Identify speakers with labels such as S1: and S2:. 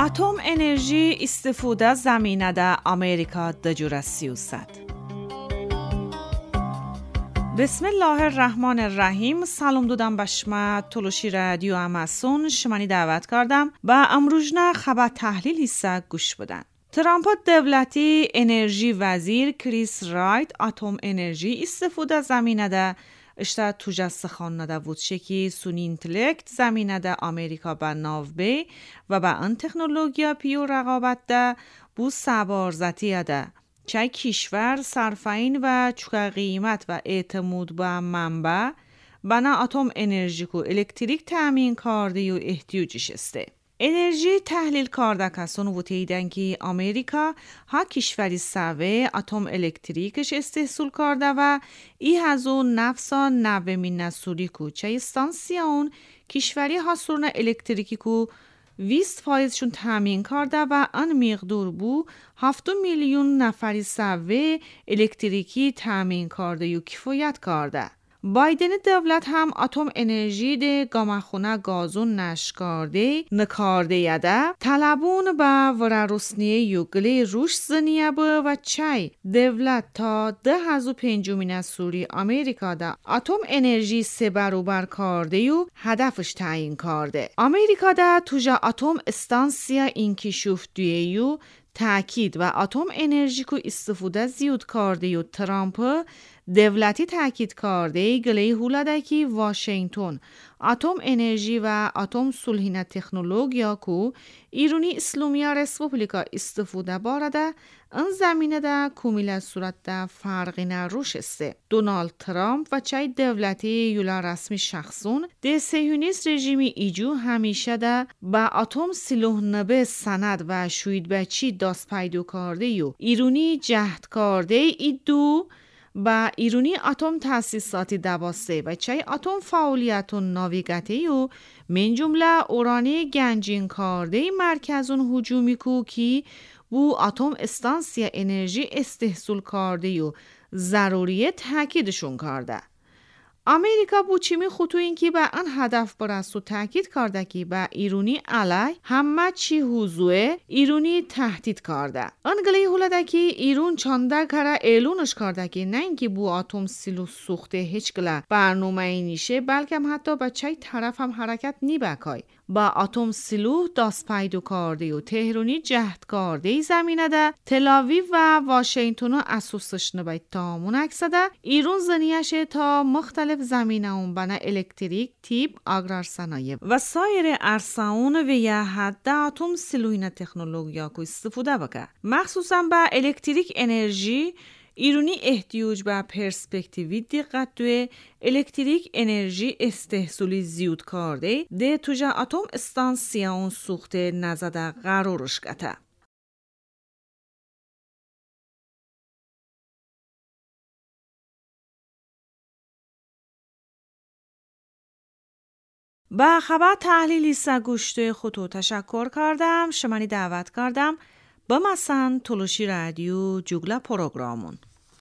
S1: اتم انرژی استفاده زمینه ده امریکا دجور سیاست. بسم الله الرحمن الرحیم. سلام دادم به شما تلوشی رادیو امازون شمانی دعوت کردم و امروزنا خبر تحلیل حصه گوش بدن. ترامپ دولتی انرژی وزیر کریس رایت اتم انرژی استفاده زمینه ده اشتا توجه سخان نده بود شکی سونی اینتلکت زمینه ده امریکا به ناوبه و به ان تکنولوژیا پیو رقابت ده بو سوارزتی ده چای کشور صرفین و چوکا قیمت و اعتماد به منبع بنا اتم انرژی کو الکتریک تامین کرده و احتیاجش استه. انرژی تحلیل کرده کسان و تیدن که امریکا ها کشوری سوه اتم الکتریکش استحصول کرده و ای هزو نفسا نومین نسولی کو چه استانسیون کشوری ها سرن الکتریکی کو 20% شون تامین کرده و آن مقدار بو 7 میلیون نفری سوه الکتریکی تامین کرده و کفایت کرده. بایدن دولت هم اتم انرژی ده گامخونه گازون نشکارده نکارده یده طلبون با ورروسنیه یوگلی روش زنیه با و چای دولت تا 2005 نسوری امریکا ده اتم انرژی 3 برابر کرده و هدفش تعیین کرده. امریکا ده توجه اتم استانسیا اینکشوف دیو تأکید و اتم انرژی کو استفاده زیاد کرده و ترامپ دولتی تأکید کرده گلی هولده که واشنگتن اتم انرژی و اتم صلحینه تکنولوژیا کو ایرانی اسلامی رسپوبلیکا استفاده بارده ان زمینه ده کمیل صورت ده فرقی نروش استه. دونالد ترامپ و چای دولتی یولا رسمی شخصون ده سیونیست رژیمی ایجو همیشه ده با اتم سلاح نبه سند و شوید بچی دست پیدا کرده یو ایرانی جهد کرده ایدو با ایرانی اتم تاسیساتی دواسته و چای اتم فعالیت و ناویگاتی و من جمله اورانی گنجین کرده مرکزون هجومی کو کی بو اتم استانسیا انرژی استحصول کرده و ضروریت تاکیدشون کرده. امریکا بو چیمی خطو این که به ان هدف برست و تاکید کرده که به ایرانی علی همه چی حضوه ایرانی تهدید کرده. انگلی هولده که ایران چانده کره اعلونش کرده که نه اینکه بو اتم سیلو سوخته هیچ گله برنامه اینیشه بلکه هم حتی به چای طرف هم حرکت نی بکای. با اتم سیلو دست پیدا کرده و تهرانی جهد کرده زمینه ده تلاویو و واشنگتن اساسش نباید تامون اکسده ایران زنیشه تا مختلف زمینه اون بنا الکتریک تیپ آگرار صنایع و سایر ارساون و یه حد اتم سیلوین تکنولوژیا کو استفاده بکه مخصوصا با الکتریک انرژی ایرانی احتیاج به پرسپکتیوی دقت دوی الکتریک انرژی استحصولی زیاد کرده ده توجه اتم استانسیون سوخته نزده قرارش گته. با خبر تحلیلی سگوشت خودو تشکر کردم شمانی دعوت کردم با مثلا تلوشی رادیو جوگلا پروگرامون